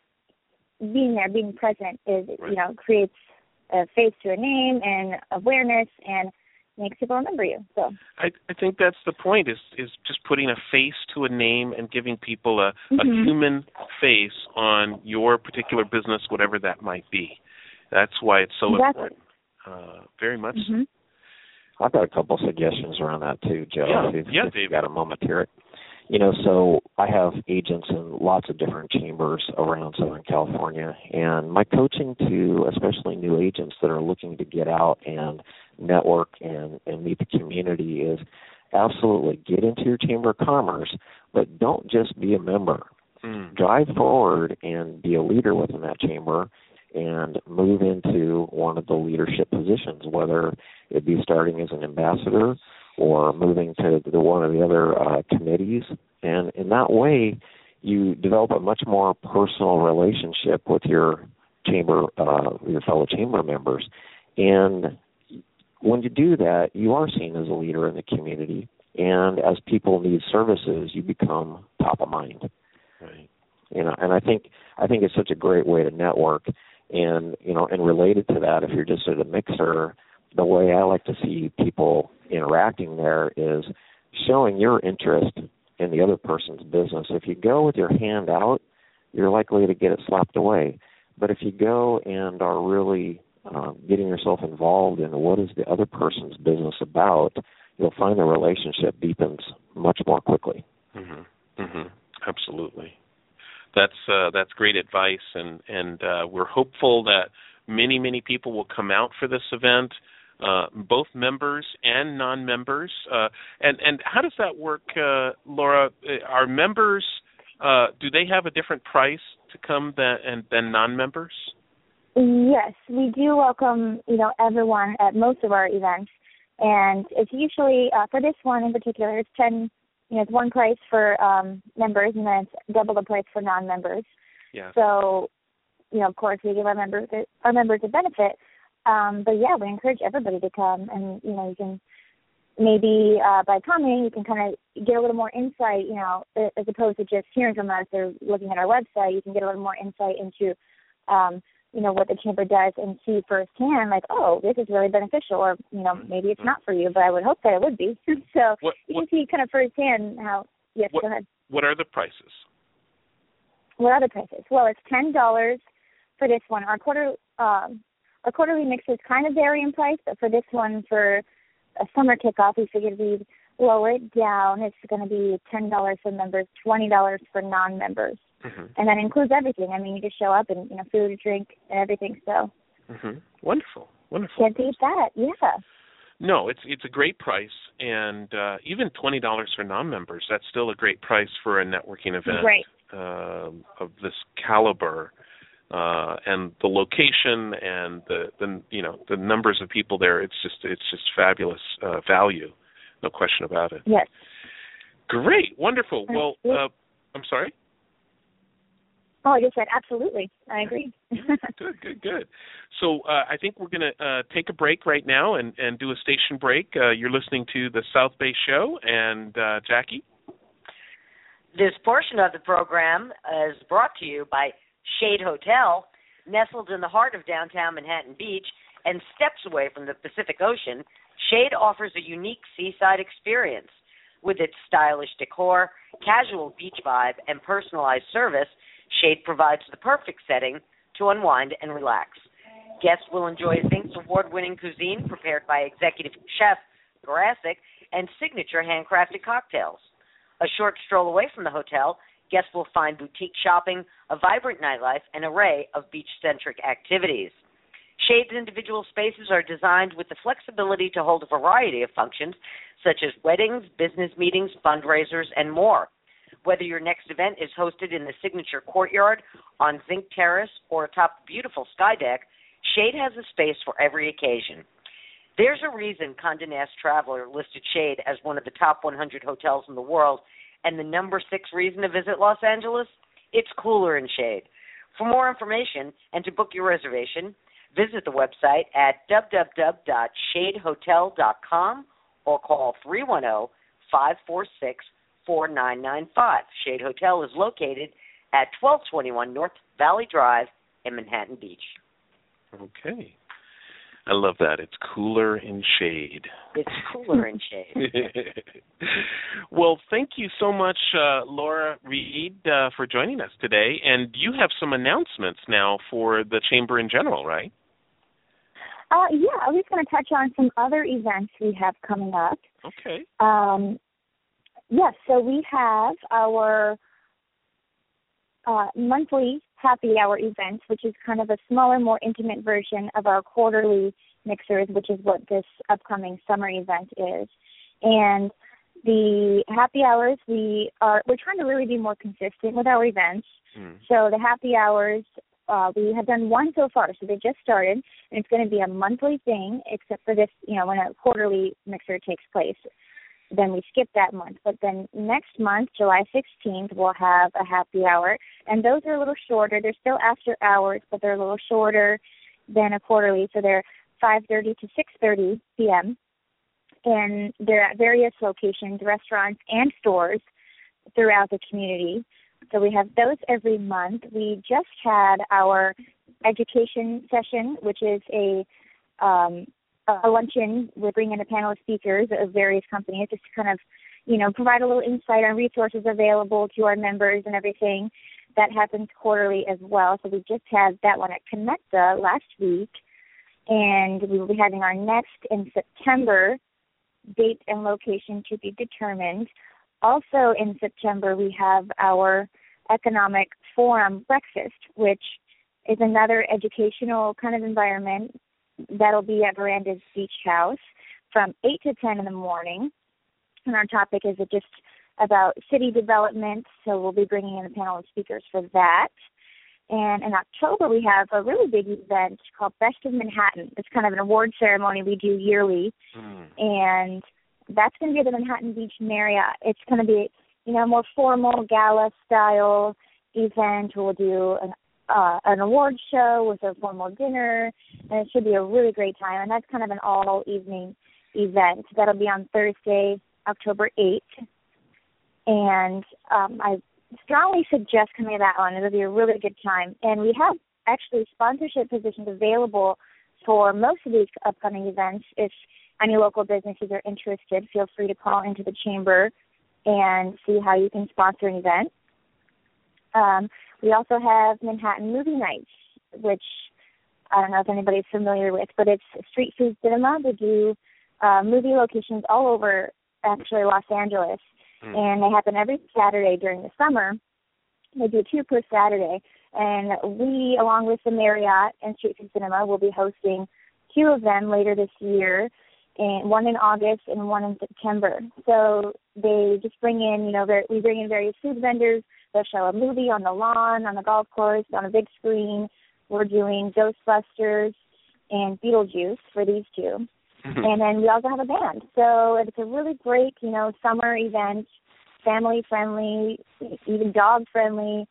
being there, being present is, right. you know, creates a face to a name and awareness and makes people remember you. So I, I think that's the point, is is just putting a face to a name and giving people a, mm-hmm. a human face on your particular business, whatever that might be. That's why it's so exactly. important. Uh, very much mm-hmm. so. I've got a couple suggestions around that too, Joe. Yeah, if, yeah, if David. you've got a moment here. You know, so I have agents in lots of different chambers around Southern California, and my coaching to especially new agents that are looking to get out and network and, and meet the community is absolutely get into your Chamber of Commerce, but don't just be a member. Mm. Drive forward and be a leader within that chamber and move into one of the leadership positions, whether it be starting as an ambassador or moving to the, one of the other uh, committees. And in that way, you develop a much more personal relationship with your chamber, uh, your fellow chamber members. And when you do that, you are seen as a leader in the community. And as people need services, you become top of mind. Right. You know, and I think I think it's such a great way to network. And, you know, and related to that, if you're just at a mixer, the way I like to see people interacting there is showing your interest in the other person's business. If you go with your hand out, you're likely to get it slapped away. But if you go and are really uh, getting yourself involved in what is the other person's business about, you'll find the relationship deepens much more quickly. Mm-hmm. Mm-hmm. Absolutely. That's uh, that's great advice, and and uh, we're hopeful that many many people will come out for this event, uh, both members and non-members. Uh, and and how does that work, uh, Laura? Are members uh, do they have a different price to come than and, than non-members? Yes, we do welcome, you know, everyone at most of our events, and it's usually uh, for this one in particular, it's ten. You know, it's one price for um, members, and then it's double the price for non-members. Yeah. So, you know, of course, we give our members our members a benefit. Um, but yeah, we encourage everybody to come, and you know, you can maybe uh, by coming, you can kind of get a little more insight. You know, as opposed to just hearing from us or looking at our website, you can get a little more insight into, um, you know, what the chamber does and see firsthand, like, oh, this is really beneficial, or, you know, maybe it's not for you, but I would hope that it would be. so what, you what, can see kind of firsthand how, yes, what, go ahead. What are the prices? What are the prices? Well, it's ten dollars for this one. Our quarter, um, our quarterly mixers kind of vary in price, but for this one, for a summer kickoff, we figured we'd lower it down. It's going to be ten dollars for members, twenty dollars for non-members. Mm-hmm. And that includes everything. I mean, you just show up and, you know, food, drink, and everything. So mm-hmm. Wonderful, wonderful. Can't beat that, yeah. No, it's it's a great price, and uh, even twenty dollars for non-members, that's still a great price for a networking event right. uh, of this caliber, uh, and the location and the, the you know the numbers of people there. It's just it's just fabulous uh, value, no question about it. Yes. Great, wonderful. Well, uh, I'm sorry. Oh, I just said absolutely. I agree. Good, good, good. So uh, I think we're going to uh, take a break right now and, and do a station break. Uh, you're listening to the South Bay Show, and uh, Jackie? This portion of the program is brought to you by Shade Hotel, nestled in the heart of downtown Manhattan Beach and steps away from the Pacific Ocean. Shade offers a unique seaside experience. With its stylish decor, casual beach vibe, and personalized service, Shade provides the perfect setting to unwind and relax. Guests will enjoy Zink's award-winning cuisine prepared by executive chef Garasic and signature handcrafted cocktails. A short stroll away from the hotel, guests will find boutique shopping, a vibrant nightlife, and an array of beach-centric activities. Shade's individual spaces are designed with the flexibility to hold a variety of functions, such as weddings, business meetings, fundraisers, and more. Whether your next event is hosted in the signature courtyard, on Zink Terrace, or atop the beautiful sky deck, Shade has a space for every occasion. There's a reason Condé Nast Traveler listed Shade as one of the top one hundred hotels in the world, and the number six reason to visit Los Angeles? It's cooler in Shade. For more information and to book your reservation, visit the website at w w w dot shade hotel dot com or call three one zero, five four six, four nine nine five. Shade Hotel is located at twelve twenty-one North Valley Drive in Manhattan Beach. Okay. I love that. It's cooler in Shade. It's cooler in Shade. Well, thank you so much, uh, Laura Reed, uh, for joining us today. And you have some announcements now for the Chamber in general, right? Uh, yeah, I was going to touch on some other events we have coming up. Okay. Um, yes, so we have our uh, monthly happy hour events, which is kind of a smaller, more intimate version of our quarterly mixers, which is what this upcoming summer event is. And the happy hours, we are we're trying to really be more consistent with our events. Mm. So the happy hours, uh, we have done one so far, so they just started, and it's going to be a monthly thing, except for this, you know, when a quarterly mixer takes place. Then we skip that month. But then next month, July sixteenth, we'll have a happy hour. And those are a little shorter. They're still after hours, but they're a little shorter than a quarterly. So they're five thirty to six thirty p.m. And they're at various locations, restaurants and stores throughout the community. So we have those every month. We just had our education session, which is a um, a luncheon. We're bringing a panel of speakers of various companies just to kind of, you know, provide a little insight on resources available to our members and everything. That happens quarterly as well. So we just had that one at Connecta last week, and we will be having our next in September, date and location to be determined. Also in September, we have our economic forum breakfast, which is another educational kind of environment. That'll be at Veranda's Beach House from eight to ten in the morning. And our topic is just about city development, so we'll be bringing in a panel of speakers for that. And in October, we have a really big event called Best of Manhattan. It's kind of an award ceremony we do yearly, mm. and that's going to be at the Manhattan Beach Marriott. It's going to be, you know, a more formal gala-style event. We'll do an Uh, an award show with a formal dinner, and it should be a really great time. And that's kind of an all-evening event. That'll be on Thursday, October eighth. And um, I strongly suggest coming to that one. It'll be a really good time. And we have actually sponsorship positions available for most of these upcoming events. If any local businesses are interested, feel free to call into the chamber and see how you can sponsor an event. Um, we also have Manhattan Movie Nights, which I don't know if anybody's familiar with, but it's street food cinema. They do uh, movie locations all over, actually, Los Angeles, mm. and they happen every Saturday during the summer. They do two per Saturday, and we, along with the Marriott and Street Food Cinema, will be hosting two of them later this year, and one in August and one in September. So they just bring in, you know, we bring in various food vendors. They'll show a movie on the lawn, on the golf course, on a big screen. We're doing Ghostbusters and Beetlejuice for these two. Mm-hmm. And then we also have a band. So it's a really great, you know, summer event, family-friendly, even dog-friendly.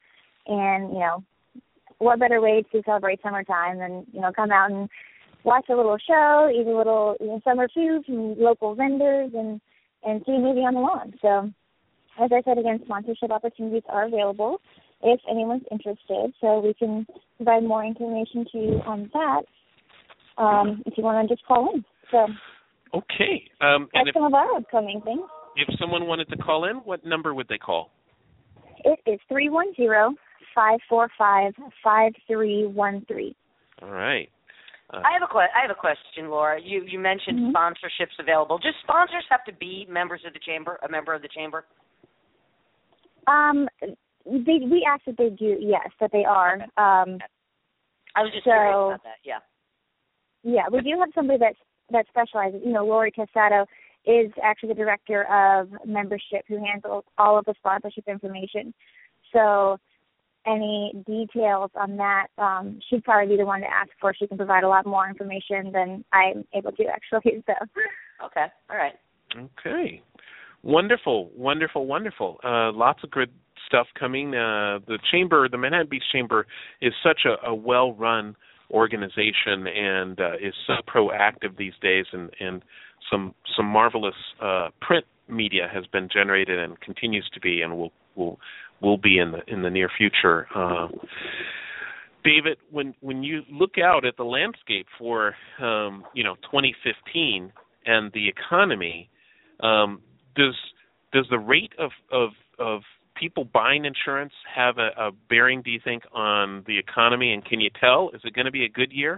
And, you know, what better way to celebrate summertime than, you know, come out and watch a little show, eat a little, you know, summer food from local vendors, and, and see a movie on the lawn. So, as I said, again, sponsorship opportunities are available if anyone's interested. So we can provide more information to you on that um, if you want to just call in. So okay. Um, and that's if, some of our upcoming things. If someone wanted to call in, what number would they call? It is three one zero, five four five, five three one three. All right. Uh, I have a que- I have a question, Laura. You you mentioned mm-hmm. sponsorships available. Do sponsors have to be members of the chamber, a member of the chamber? Um, they, we asked that they do, yes, that they are. Okay. Um, I was just so, curious about that. Yeah. Yeah, we do have somebody that's, that specializes. You know, Lori Casado is actually the director of membership who handles all of the sponsorship information. So any details on that, um, she'd probably be the one to ask for. She can provide a lot more information than I'm able to, actually. So. Okay. All right. Okay. Wonderful, wonderful, wonderful. Uh, lots of good stuff coming. Uh, the Chamber, the Manhattan Beach Chamber, is such a, a well-run organization and uh, is so proactive these days, and, and some some marvelous uh, print media has been generated and continues to be, and will will will be in the in the near future. Uh, David, when when you look out at the landscape for um, you know twenty fifteen and the economy, um, does does the rate of, of of people buying insurance have a, a bearing, do you think, on the economy? And can you tell, is it going to be a good year?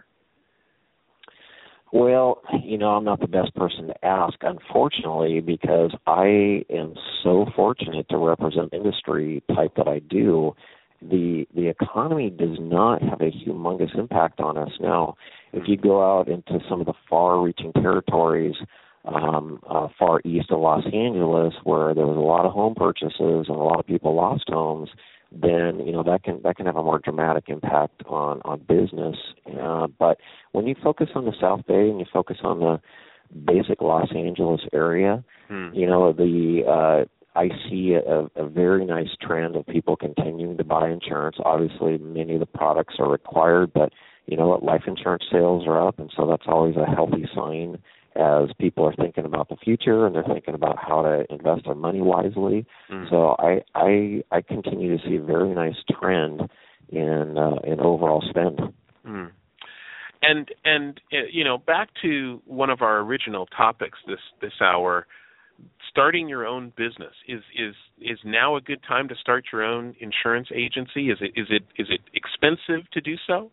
Well, you know, I'm not the best person to ask, unfortunately, because I am so fortunate to represent industry type that I do. The the economy does not have a humongous impact on us now. If you go out into some of the far-reaching territories, um, uh, far east of Los Angeles, where there was a lot of home purchases and a lot of people lost homes, then you know that can that can have a more dramatic impact on on business. Uh, but when you focus on the South Bay and you focus on the basic Los Angeles area, hmm. you know the uh, I see a, a very nice trend of people continuing to buy insurance. Obviously, many of the products are required, but you know what, life insurance sales are up, and so that's always a healthy sign as people are thinking about the future and they're thinking about how to invest their money wisely. Mm. So I, I I continue to see a very nice trend in uh, in overall spend. Mm. And and uh, you know, back to one of our original topics this this hour, starting your own business is is is now a good time to start your own insurance agency? Is it is it is it expensive to do so?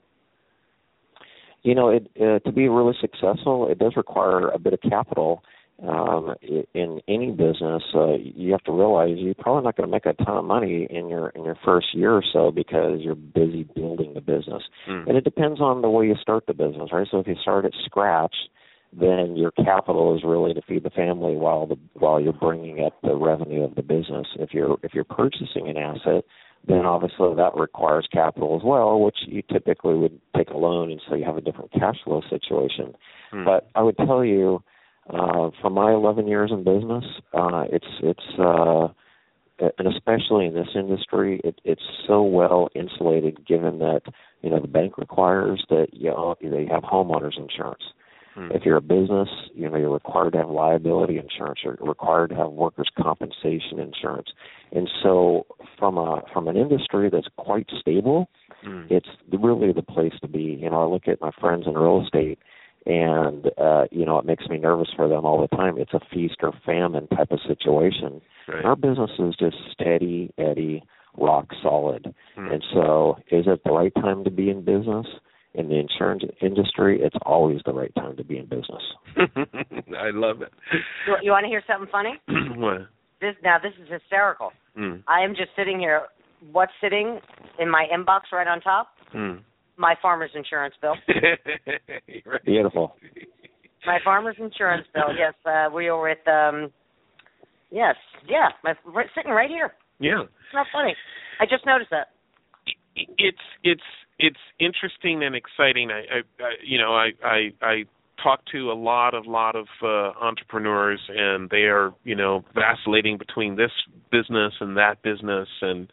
You know, it, uh, to be really successful, it does require a bit of capital. Um, in any business, uh, you have to realize you're probably not going to make a ton of money in your in your first year or so because you're busy building the business. Mm. And it depends on the way you start the business, right? So if you start at scratch, then your capital is really to feed the family while the while you're bringing up the revenue of the business. If you're if you're purchasing an asset, then obviously that requires capital as well, which you typically would take a loan, and so you have a different cash flow situation. Hmm. But I would tell you, uh, from my eleven years in business, uh, it's it's uh, and especially in this industry, it, it's so well insulated, given that you know the bank requires that you know, they have homeowners insurance. If you're a business, you know, you're required to have liability insurance. You're required to have workers' compensation insurance. And so from a from an industry that's quite stable, mm. it's really the place to be. You know, I look at my friends in real estate, and, uh, you know, it makes me nervous for them all the time. It's a feast or famine type of situation. Right. Our business is just steady, Eddie, rock solid. Mm. And so is it the right time to be in business? In the insurance industry, it's always the right time to be in business. I love it. You, you want to hear something funny? What? This now this is hysterical. Mm. I am just sitting here. What's sitting in my inbox right on top? Mm. My farmer's insurance bill. Right. Beautiful. My farmer's insurance bill. Yes, uh, we were at. Um, yes, yeah, my, right, sitting right here. Yeah. It's not funny. I just noticed that. It's it's. It's interesting and exciting. I, I, I you know, I, I, I talk to a lot of lot of uh, entrepreneurs, and they are, you know, vacillating between this business and that business, and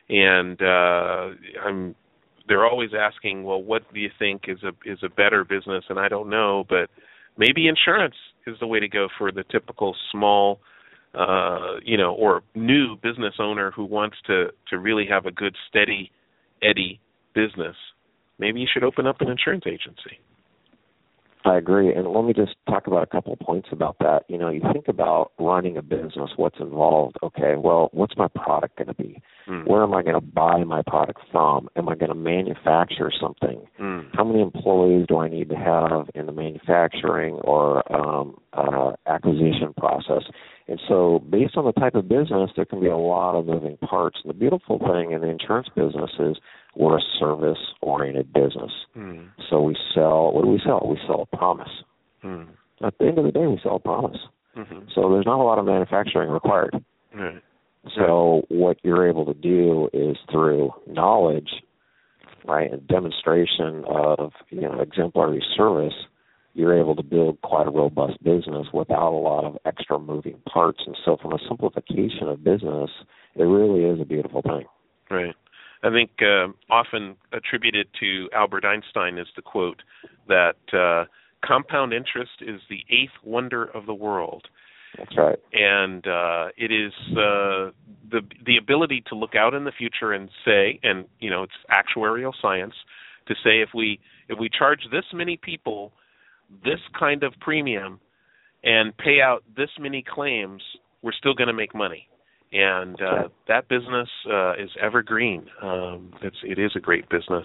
and uh, I'm. They're always asking, well, what do you think is a is a better business? And I don't know, but maybe insurance is the way to go for the typical small, uh, you know, or new business owner who wants to, to really have a good, steady, eddy business. Maybe you should open up an insurance agency. I agree. And let me just talk about a couple of points about that. You know, you think about running a business, what's involved. Okay, well, what's my product going to be? Mm. Where am I going to buy my product from? Am I going to manufacture something? Mm. How many employees do I need to have in the manufacturing or um, uh, acquisition process? And so based on the type of business, there can be a lot of moving parts. And the beautiful thing in the insurance business is we're a service-oriented business. Mm. So we sell, what do we sell? We sell a promise. Mm. At the end of the day, we sell a promise. Mm-hmm. So there's not a lot of manufacturing required. Right. So what you're able to do is through knowledge, right, and demonstration of, you know, exemplary service, you're able to build quite a robust business without a lot of extra moving parts. And so from a simplification of business, it really is a beautiful thing. Right. I think uh, often attributed to Albert Einstein is the quote that uh, compound interest is the eighth wonder of the world. That's right. And uh, it is uh, the the ability to look out in the future and say, and you know, it's actuarial science, to say if we if we charge this many people this kind of premium and pay out this many claims, we're still going to make money. And uh, that business uh, is evergreen. Um, it's, it is a great business.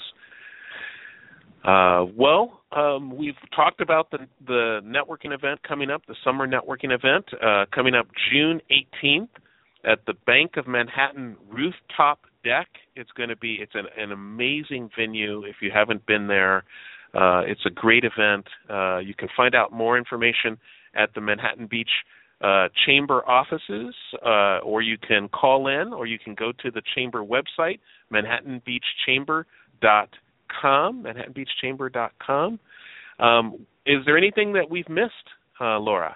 Uh, well, um, we've talked about the, the networking event coming up, the summer networking event, uh, coming up June eighteenth at the Bank of Manhattan Rooftop Deck. It's going to be, it's an, an amazing venue if you haven't been there. Uh, it's a great event. Uh, you can find out more information at the Manhattan Beach Uh, chamber offices, uh, or you can call in, or you can go to the chamber website, manhattan beach chamber dot com, manhattan beach chamber dot com. Um, is there anything that we've missed, uh, Laura?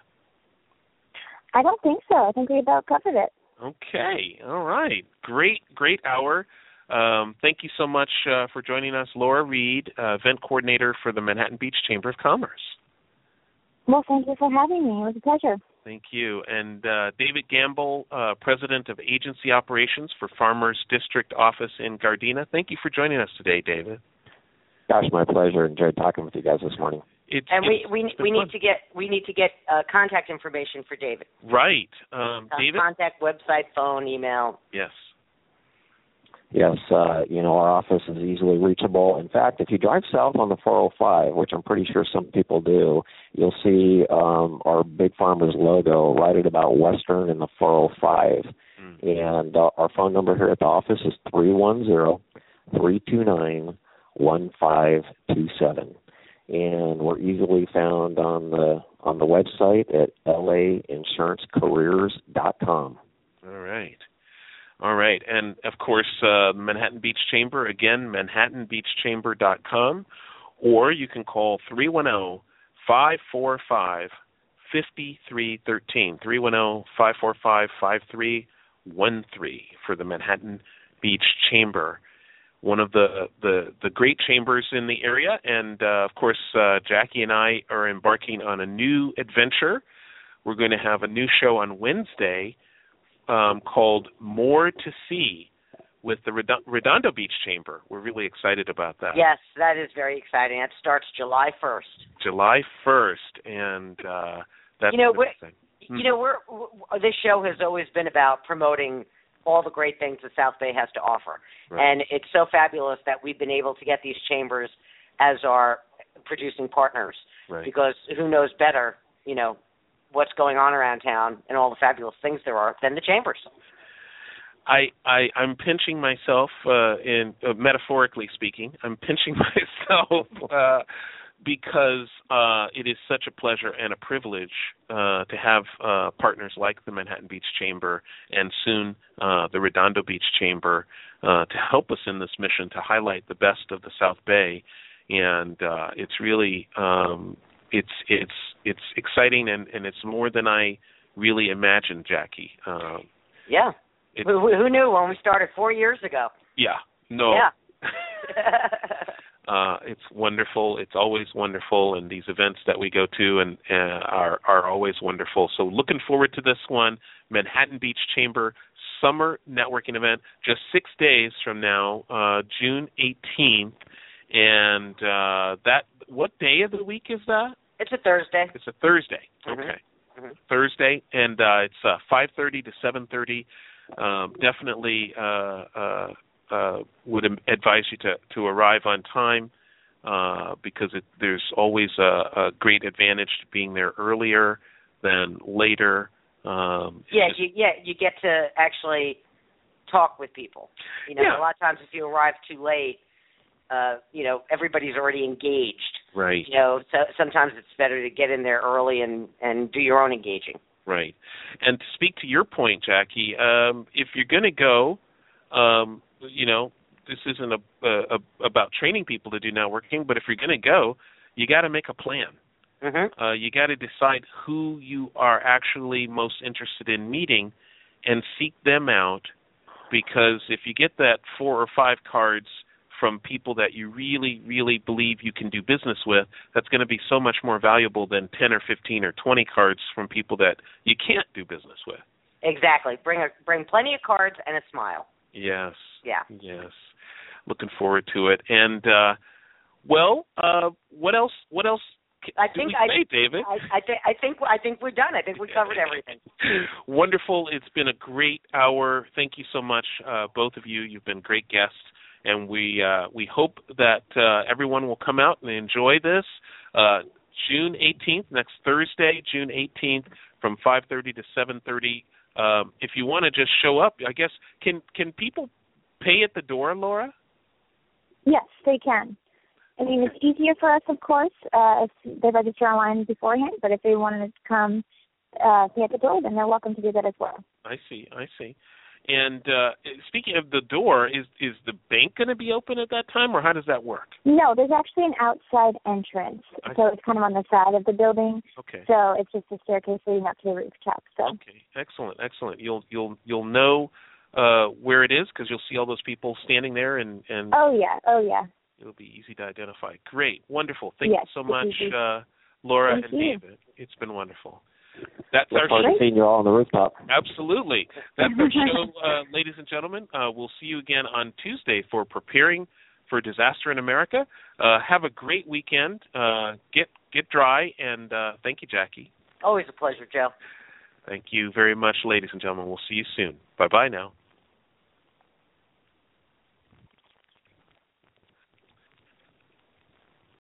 I don't think so. I think we about covered it. Okay. All right. Great, great hour. Um, thank you so much uh, for joining us, Laura Reed, uh, event coordinator for the Manhattan Beach Chamber of Commerce. Well, thank you for having me. It was a pleasure. Thank you. And uh, David Gamble, uh, President of Agency Operations for Farmers District Office in Gardena. Thank you for joining us today, David. Gosh, my pleasure. Enjoyed talking with you guys this morning. It's, and it's, we we, we need to get we need to get uh, contact information for David. Right, um, uh, David. Contact, website, phone, email. Yes. Yes, uh, you know, our office is easily reachable. In fact, if you drive south on the four oh five, which I'm pretty sure some people do, you'll see um, our Big Farmers logo right at about Western and the four oh five. Mm. And uh, our phone number here at the office is three one zero, three two nine, one five two seven. And we're easily found on the on the website at L A insurance careers dot com. All right. All right, and of course, uh, Manhattan Beach Chamber, again, manhattan beach chamber dot com, or you can call three one zero, five four five, five three one three, three one zero, five four five, five three one three for the Manhattan Beach Chamber, one of the, the, the great chambers in the area. And, uh, of course, uh, Jackie and I are embarking on a new adventure. We're going to have a new show on Wednesday, Um, called More to See with the Redondo Beach Chamber. We're really excited about that. Yes, that is very exciting. That starts July first. July first, and uh, that's you know we're, hmm. you know we're, we're this show has always been about promoting all the great things that South Bay has to offer, right. And it's so fabulous that we've been able to get these chambers as our producing partners, right. Because who knows better, you know, what's going on around town and all the fabulous things there are than the chambers. I, I I'm pinching myself, uh, in uh, metaphorically speaking. I'm pinching myself uh, because uh, it is such a pleasure and a privilege uh, to have uh, partners like the Manhattan Beach Chamber and soon uh, the Redondo Beach Chamber uh, to help us in this mission to highlight the best of the South Bay, and uh, it's really um, it's it's it's exciting and, and it's more than I really imagined, Jackie. Um, yeah. It, who, who knew when we started four years ago? Yeah. No. Yeah. uh, it's wonderful. It's always wonderful, and these events that we go to and uh, are are always wonderful. So looking forward to this one, Manhattan Beach Chamber Summer Networking Event, just six days from now, uh, June eighteenth. And uh, that, what day of the week is that? It's a Thursday. It's a Thursday. Mm-hmm. Okay. Mm-hmm. Thursday, and uh, it's uh, five thirty to seven thirty. Um, definitely uh, uh, uh, would advise you to, to arrive on time uh, because it, there's always a, a great advantage to being there earlier than later. Um, yeah, just, you, yeah, you get to actually talk with people. You know, yeah. a lot of times if you arrive too late, uh, you know, everybody's already engaged. Right. You know, so sometimes it's better to get in there early and, and do your own engaging. Right. And to speak to your point, Jackie, um, if you're going to go, um, you know, this isn't a, a, about training people to do networking, but if you're going to go, you got to make a plan. Mm-hmm. Uh, you got to decide who you are actually most interested in meeting and seek them out, because if you get that four or five cards from people that you really, really believe you can do business with, that's going to be so much more valuable than ten or fifteen or twenty cards from people that you can't do business with. Exactly. Bring a, bring plenty of cards and a smile. Yes. Yeah. Yes. Looking forward to it. And uh, well, uh, what else? What else? I do think we I, say, David? I, I, th- I think I think we're done. I think we covered everything. Wonderful. It's been a great hour. Thank you so much, uh, both of you. You've been great guests. And we uh, we hope that uh, everyone will come out and enjoy this. Uh, June eighteenth, next Thursday, June eighteenth, from five thirty to seven thirty. Um, if you want to just show up, I guess, can can people pay at the door, Laura? Yes, they can. I mean, it's easier for us, of course, uh, if they register online beforehand, but if they wanted to come uh, pay at the door, then they're welcome to do that as well. I see, I see. And uh, speaking of the door, is is the bank going to be open at that time, or how does that work? No, there's actually an outside entrance, I so it's kind of on the side of the building. Okay. So it's just a staircase leading up to the rooftop. So. Okay, excellent, excellent. You'll you'll you'll know uh, where it is because you'll see all those people standing there, and and Oh yeah, oh yeah. it'll be easy to identify. Great, wonderful. Thank yes, you so much, uh, Laura Thank and you. David. It's been wonderful. That's Look our forward to show. seeing you all on the rooftop. Absolutely. That's our show, uh, ladies and gentlemen. Uh, we'll see you again on Tuesday for Preparing for Disaster in America. Uh, have a great weekend. Uh, get get dry, and uh, thank you, Jackie. Always a pleasure, Joe. Thank you very much, ladies and gentlemen. We'll see you soon. Bye-bye now.